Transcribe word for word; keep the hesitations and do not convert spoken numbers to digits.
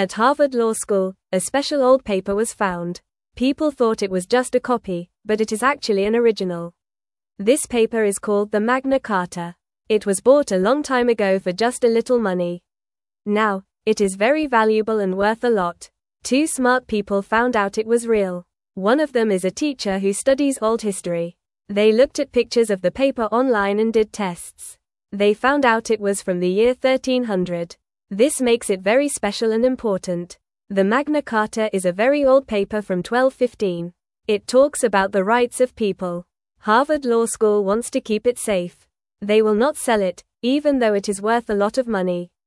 At Harvard Law School, a special old paper was found. People thought it was just a copy, but it is actually an original. This paper is called the Magna Carta. It was bought a long time ago for just a little money. Now, it is very valuable and worth a lot. Two smart people found out it was real. One of them is a teacher who studies old history. They looked at pictures of the paper online and did tests. They found out it was from the year thirteen hundred. This makes it very special and important. The Magna Carta is a very old paper from twelve fifteen. It talks about the rights of people. Harvard Law School wants to keep it safe. They will not sell it, even though it is worth a lot of money.